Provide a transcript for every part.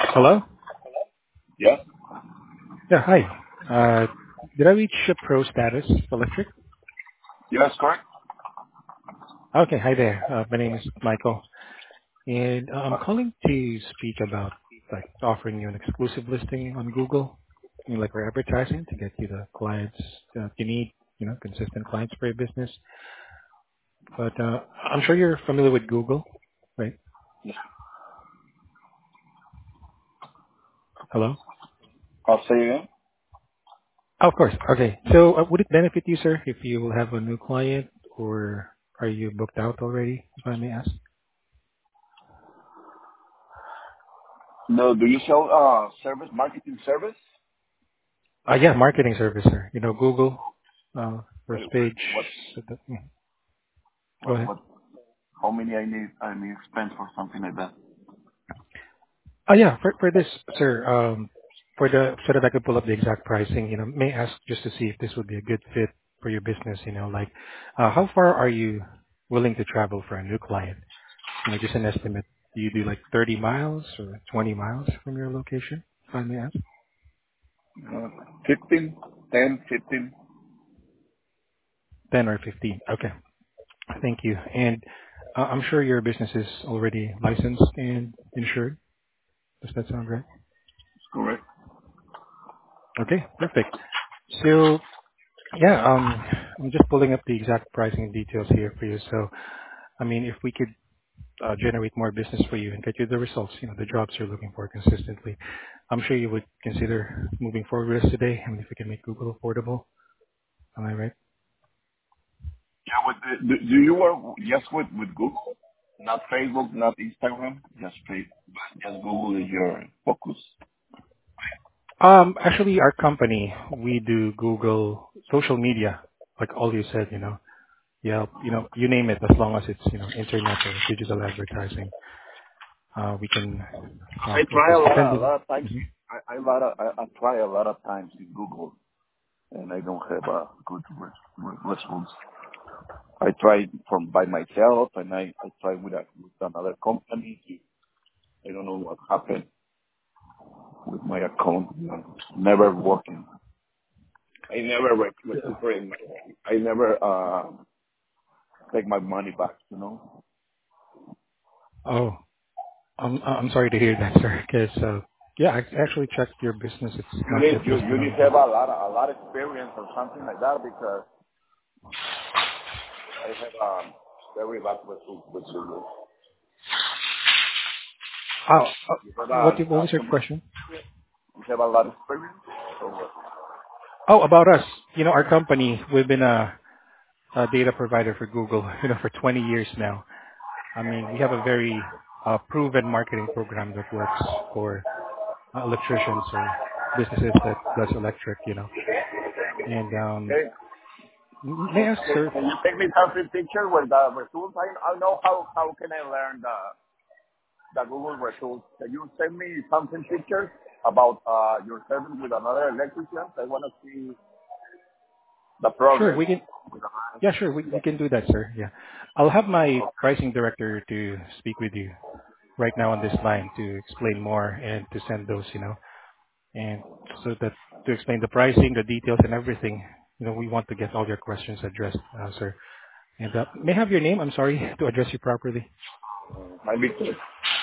Hello? Yes. Yeah, hi. Did I reach Pro Status Electric? Yes, correct. Okay, hi there. My name is Michael, and I'm calling to speak about like offering you an exclusive listing on Google, like for advertising to get you the clients you need, consistent clients for your business. But I'm sure you're familiar with Google, right? Hello? I'll say again. Oh, of course. Okay. So would it benefit you, sir, if you will have a new client, or are you booked out already, if I may ask? No, do you sell service, marketing service? Yeah, marketing service, sir. Google, Wait, first page. what, Go what, ahead. what, how many I need spend for something like that? Oh, yeah, for this, sir, so that I could pull up the exact pricing, may I ask just to see if this would be a good fit for your business, like, how far are you willing to travel for a new client? Just an estimate. Do you do like 30 miles or 20 miles from your location, if I may ask? 15, 10, 15. 10 or 15. Okay. Thank you. And I'm sure your business is already licensed and insured. Does that sound right? Correct. Okay, perfect. So yeah, I'm just pulling up the exact pricing details here for you. So, I mean, if we could generate more business for you and get you the results, the jobs you're looking for consistently, I'm sure you would consider moving forward with us today. I mean, if we can make Google affordable, am I right? Yeah, do you work just with Google? Not Facebook, not Instagram? Just Google is your focus. Actually, our company, we do Google social media, like all you said, yeah, you name it, as long as it's, internet or digital advertising, we can I try focus. a Depending. lot of times. Mhm. I try a lot of times in Google, and I don't have good results. I tried from by myself, and I tried with another company. I don't know what happened with my account. Never working. I never recuperate my. I never take my money back. You know. Oh, I'm sorry to hear that, sir. Because yeah, I actually checked your business. It's You not need yet you listed need on to have Google. a lot of experience or something like that because I have very bad with you. Oh, You have what was your too much. question? You have a lot of experience. Or what? Oh, about us. Our company, we've been a data provider for Google, for 20 years now. I mean, we have a very proven marketing program that works for electricians or businesses that does electric, And Okay. may I ask, sir? Can you take me some picture with the results? I know how can I learn the Google results. Can you send me something pictures about your service with another electrician? I want to see the Sure, progress. we can. Yeah, sure, we can do that, sir. Yeah, I'll have my pricing director to speak with you right now on this line to explain more and to send those, and so that to explain the pricing, the details, and everything. We want to get all your questions addressed, sir. And may I have your name? I'm sorry to address you properly. My Victor.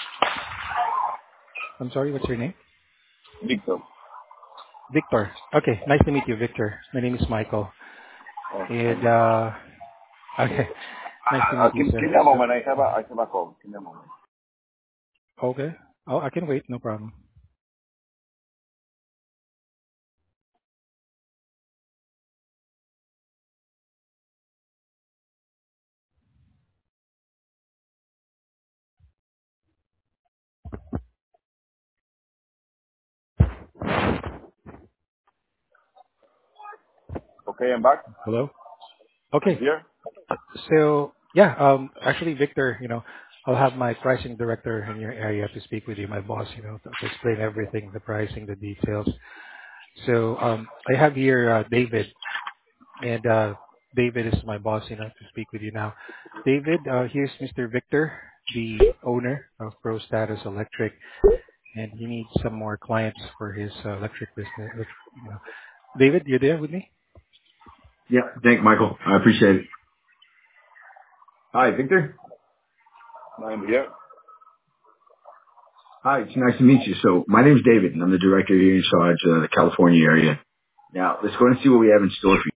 I'm sorry. What's your name? Victor. Victor. Okay, nice to meet you, Victor. My name is Michael. And okay, nice to meet you, Give sir. me a So, moment. I have a call. Give me a moment. okay. Oh, I can wait. No problem. Okay, I'm back. Hello. I'm Okay. here. So yeah, actually, Victor, I'll have my pricing director in your area to speak with you, my boss, to explain everything, the pricing, the details. So I have here David, and David is my boss, to speak with you now. David, here's Mr. Victor, the owner of Pro Status Electric, and he needs some more clients for his electric business. David, you there with me? Yeah. Thank Michael. I appreciate it. Hi, Victor. I'm here. Hi, it's nice to meet you. So my name's David, and I'm the director here in charge of the California area. Now, let's go and see what we have in store for you.